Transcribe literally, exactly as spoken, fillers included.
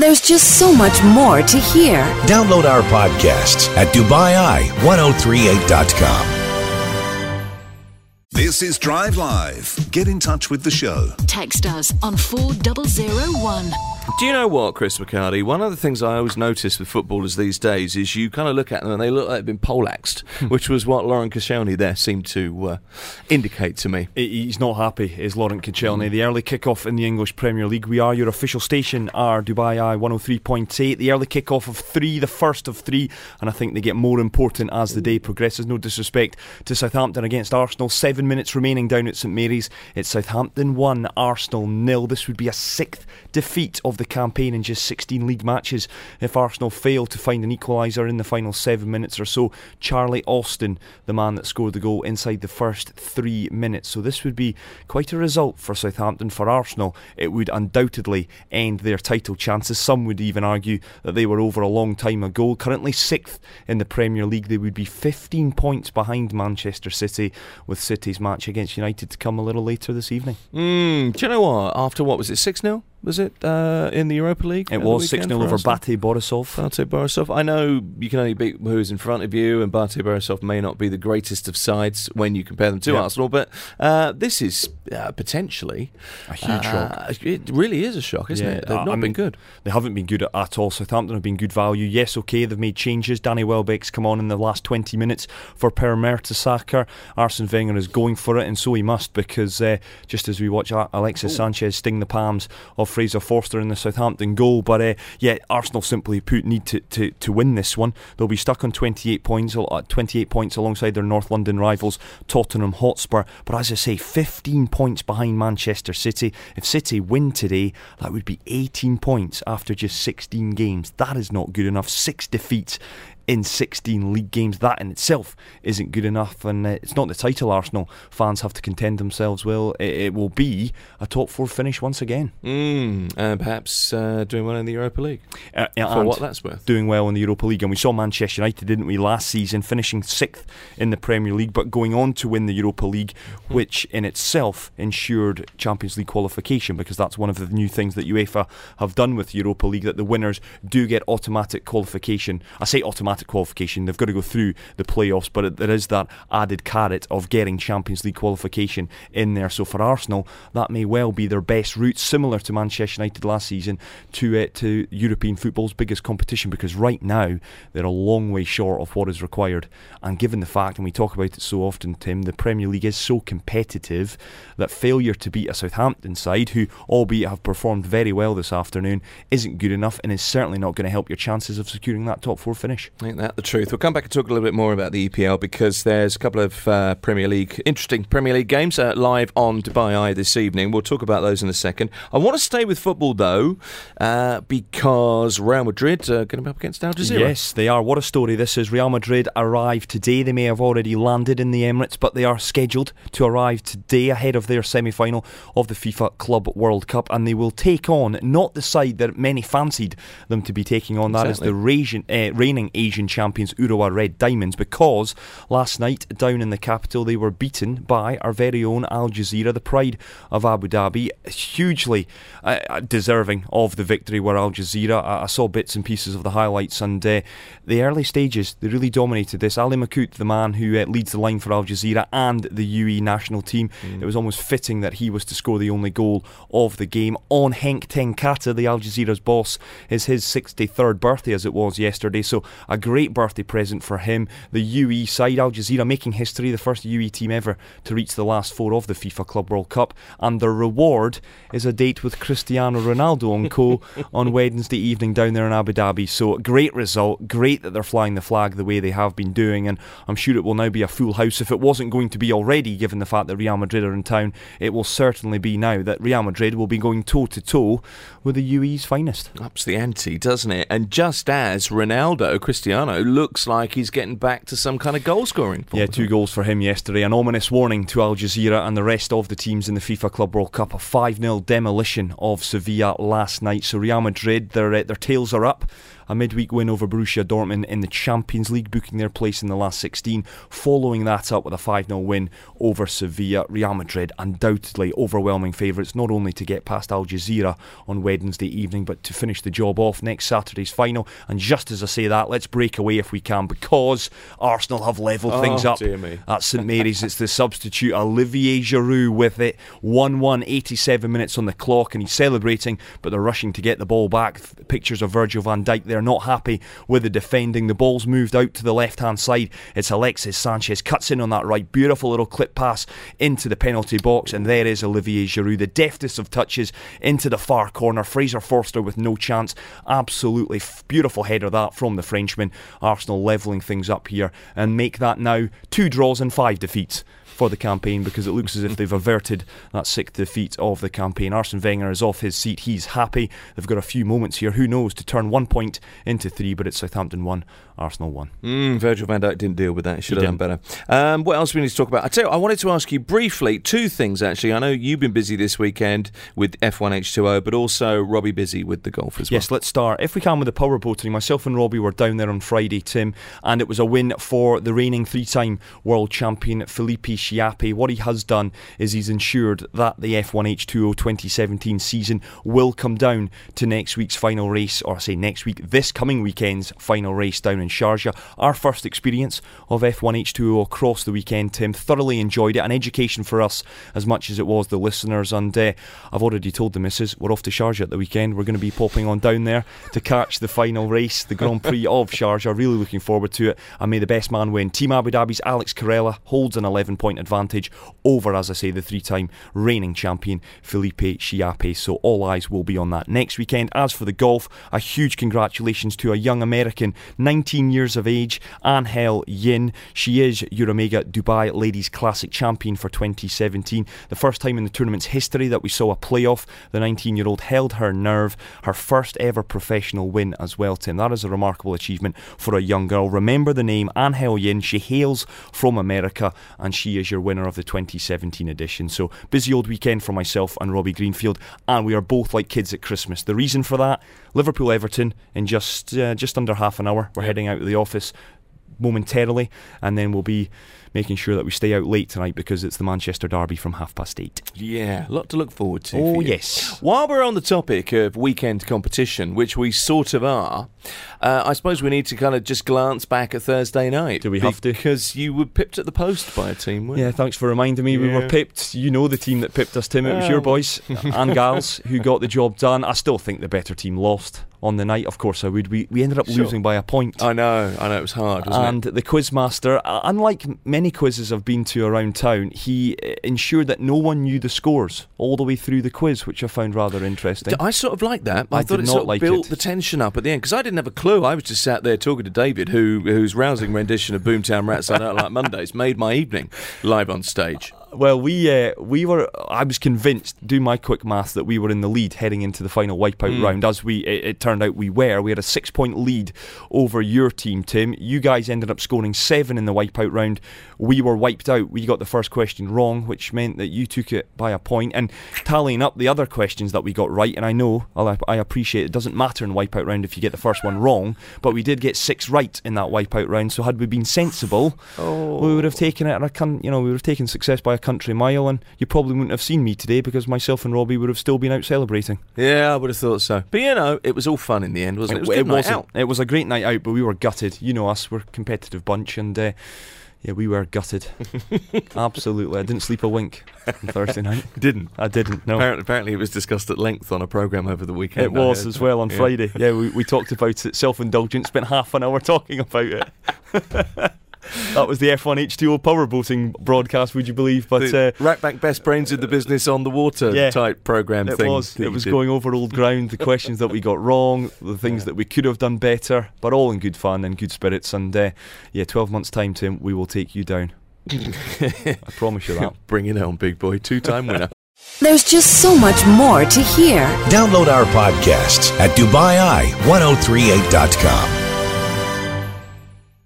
There's just so much more to hear. Download our podcasts at Dubai Eye ten thirty-eight dot com. This is Drive Live. Get in touch with the show. Text us on four zero zero one. Do you know what, Chris McCarty? One of the things I always notice with footballers these days is you kind of look at them and they look like they've been poleaxed, which was what Laurent Koscielny there seemed to uh, indicate to me. He's not happy, is Laurent Koscielny. Mm. The early kick-off in the English Premier League. We are your official station, our Dubai Eye one oh three point eight. The early kick-off of three, the first of three, and I think they get more important as the day progresses. No disrespect to Southampton against Arsenal. Seven minutes remaining down at St Mary's. It's Southampton one, Arsenal nil. This would be a sixth defeat of the campaign in just sixteen league matches if Arsenal fail to find an equaliser in the final seven minutes or so. Charlie Austin, the man that scored the goal inside the first three minutes. So this would be quite a result for Southampton. For Arsenal, it would undoubtedly end their title chances. Some would even argue that they were over a long time ago. Currently sixth in the Premier League, they would be fifteen points behind Manchester City, with City's match against United to come a little later this evening. Mm, do you know what? After what was it, six nil? Was it uh, in the Europa League? It was six nil over Bate Borisov. Bate Borisov. I know you can only beat who's in front of you, and Bate Borisov may not be the greatest of sides when you compare them to yep. Arsenal, but uh, this is uh, potentially a huge uh, shock. It really is a shock, isn't yeah, it? They've uh, not I been mean, good. They haven't been good at all. Southampton have been good value. Yes, okay, they've made changes. Danny Welbeck's come on in the last twenty minutes for Per Mertesacker. Arsene Wenger is going for it, and so he must, because uh, just as we watch Alexis Ooh. Sanchez sting the palms of Fraser Forster in the Southampton goal, but uh, yeah, Arsenal simply put need to, to, to win this one. They'll be stuck on twenty-eight points, uh, twenty-eight points alongside their North London rivals Tottenham Hotspur, but as I say, fifteen points behind Manchester City. If City win today, that would be eighteen points after just sixteen games. That is not good enough. Six defeats in sixteen league games, that in itself isn't good enough, and uh, it's not the title Arsenal fans have to contend themselves well. It, it will be a top four finish once again. Mm, and perhaps uh, doing well in the Europa League. Uh, For what that's worth. Doing well in the Europa League, and we saw Manchester United, didn't we, last season, finishing sixth in the Premier League, but going on to win the Europa League, which in itself ensured Champions League qualification, because that's one of the new things that UEFA have done with Europa League, that the winners do get automatic qualification. I say automatic qualification, they've got to go through the playoffs, but it, there is that added carrot of getting Champions League qualification in there. So for Arsenal, that may well be their best route, similar to Manchester United last season, to uh, to European football's biggest competition, because right now they're a long way short of what is required. And given the fact, and we talk about it so often, Tim, the Premier League is so competitive that failure to beat a Southampton side, who albeit have performed very well this afternoon, isn't good enough, and is certainly not going to help your chances of securing that top four finish. Ain't that the truth? We'll come back and talk a little bit more about the E P L, because there's a couple of uh, Premier League, interesting Premier League games uh, live on Dubai Eye this evening. We'll talk about those in a second. I want to stay with football though, uh, because Real Madrid are going to be up against Al Jazeera. Yes, they are. What a story this is. Real Madrid arrived today. They may have already landed in the Emirates, but they are scheduled to arrive today ahead of their semi-final of the FIFA Club World Cup, and they will take on not the side that many fancied them to be taking on. That exactly. is the reign, uh, reigning Asian champions Urawa Red Diamonds, because last night down in the capital they were beaten by our very own Al Jazeera, the pride of Abu Dhabi. Hugely uh, deserving of the victory were Al Jazeera. I, I saw bits and pieces of the highlights, and uh, the early stages they really dominated this. Ali Makout, the man who uh, leads the line for Al Jazeera and the U A E national team, mm. it was almost fitting that he was to score the only goal of the game on Henk ten Kate, the Al Jazeera's boss. Is his sixty-third birthday as it was yesterday, so a great birthday present for him. The U A E side, Al Jazeera, making history, the first U A E team ever to reach the last four of the FIFA Club World Cup, and their reward is a date with Cristiano Ronaldo and co on Wednesday evening down there in Abu Dhabi. So great result, great that they're flying the flag the way they have been doing, and I'm sure it will now be a full house. If it wasn't going to be already, given the fact that Real Madrid are in town, it will certainly be now, that Real Madrid will be going toe to toe with the U A E's finest. Ups the ante, doesn't it? And just as Ronaldo, Cristiano, looks like he's getting back to some kind of goal scoring. Yeah, two goals for him yesterday. An ominous warning to Al Jazeera and the rest of the teams in the FIFA Club World Cup. A five nil demolition of Sevilla last night. So Real Madrid, their, uh, their tails are up a midweek win over Borussia Dortmund in the Champions League, booking their place in the last sixteen. Following that up with a five nil win over Sevilla. Real Madrid undoubtedly overwhelming favourites, not only to get past Al Jazeera on Wednesday evening, but to finish the job off next Saturday's final. And just as I say that, let's break away if we can, because Arsenal have levelled oh, things up dear me. at St Mary's. It's the substitute Olivier Giroud with it. one one, eighty-seven minutes on the clock, and he's celebrating, but they're rushing to get the ball back. Pictures of Virgil van Dijk. They're not happy with the defending. The ball's moved out to the left hand side. It's Alexis Sanchez, cuts in on that right. Beautiful little clip pass into the penalty box, and there is Olivier Giroud, the deftest of touches into the far corner. Fraser Forster with no chance. Absolutely f- beautiful header that from the Frenchman. Arsenal levelling things up here and make that now two draws and five defeats for the campaign, because it looks as if they've averted that sixth defeat of the campaign. Arsene Wenger is off his seat. He's happy. They've got a few moments here, who knows, to turn one point into three, but it's Southampton one, Arsenal one. Mm, Virgil van Dijk didn't deal with that. He should he have done better. Um, what else do we need to talk about? I tell you, I wanted to ask you briefly two things, actually. I know you've been busy this weekend with F one H two O, but also Robbie busy with the golf as well. Yes, let's start, if we can, with the power boating. Myself and Robbie were down there on Friday, Tim, and it was a win for the reigning three-time world champion Felipe Schiappe. What he has done is he's ensured that the F one H two O twenty seventeen season will come down to next week's final race, or I say next week, this coming weekend's final race down in Sharjah. Our first experience of F one H two O across the weekend, Tim. Thoroughly enjoyed it. An education for us as much as it was the listeners, and uh, I've already told the missus we're off to Sharjah at the weekend. We're going to be popping on down there to catch the final race, the Grand Prix of Sharjah. Really looking forward to it, and may the best man win. Team Abu Dhabi's Alex Carella holds an eleven point advantage over, as I say, the three-time reigning champion Felipe Schiappe, so all eyes will be on that next weekend. As for the golf, a huge congratulations to a young American, nineteen years of age, Angel Yin. She is Euromega Dubai Ladies Classic champion for twenty seventeen. The first time in the tournament's history that we saw a playoff. The nineteen-year-old held her nerve. Her first ever professional win as well, Tim. That is a remarkable achievement for a young girl. Remember the name, Angel Yin. She hails from America, and she is your winner of the twenty seventeen edition. So busy old weekend for myself and Robbie Greenfield, and we are both like kids at Christmas. The reason for that, Liverpool Everton in just uh, just under half an hour. We're heading out of the office momentarily, and then we'll be making sure that we stay out late tonight because it's the Manchester Derby from half past eight. Yeah, a lot to look forward to. Oh, for you. yes. While we're on the topic of weekend competition, which we sort of are, uh, I suppose we need to kind of just glance back at Thursday night. Do we have to? Because you were pipped at the post by a team, weren't you? Yeah, thanks for reminding me. Yeah. We were pipped. You know the team that pipped us, Tim. It was Oh. your boys and gals who got the job done. I still think the better team lost on the night. Of course I would. We we ended up Sure. losing by a point. I know, I know, it was hard, wasn't And it? the quizmaster, uh, unlike many quizzes I've been to around town, he uh, ensured that no one knew the scores all the way through the quiz, which I found rather interesting. I sort of liked that. I, I thought did it not sort of like built it. the tension up at the end, because I didn't have a clue. I was just sat there talking to David, who whose rousing rendition of Boomtown Rats I Don't Like Mondays made my evening live on stage. Well, we uh, we were. I was convinced, do my quick math, that we were in the lead heading into the final wipeout Mm. round. As we, it, it turned out, we were. We had a six-point lead over your team, Tim. You guys ended up scoring seven in the wipeout round. We were wiped out. We got the first question wrong, which meant that you took it by a point. And tallying up the other questions that we got right, and I know, I I appreciate it doesn't matter in wipeout round if you get the first one wrong, but we did get six right in that wipeout round. So had we been sensible, Oh. we would have taken it. And I can, you know, we would have taken success by a country mile, and you probably wouldn't have seen me today because myself and Robbie would have still been out celebrating. Yeah, I would have thought so. But you know, it was all fun in the end, wasn't it? It was a good night wasn't. out. It was a great night out, but we were gutted. You know us, we're a competitive bunch, and uh, yeah, we were gutted. Absolutely. I didn't sleep a wink on Thursday night. Didn't. I didn't, no. Apparently, apparently it was discussed at length on a programme over the weekend. It I was heard. as well on Yeah. Friday. Yeah, we, we talked about it, self-indulgent, spent half an hour talking about it. That was the F one H two O powerboating broadcast, would you believe? But The uh, Rack Back Best Brains in the Business on the Water Yeah. type programme it thing. was that it you was did. going over old ground, the questions that we got wrong, the things that we could have done better, but all in good fun and good spirits. And uh, yeah, twelve months time, Tim, we will take you down. I promise you that. Bring it on, big boy. Two-time winner. There's just so much more to hear. Download our podcasts at Dubai Eye ten thirty-eight dot com.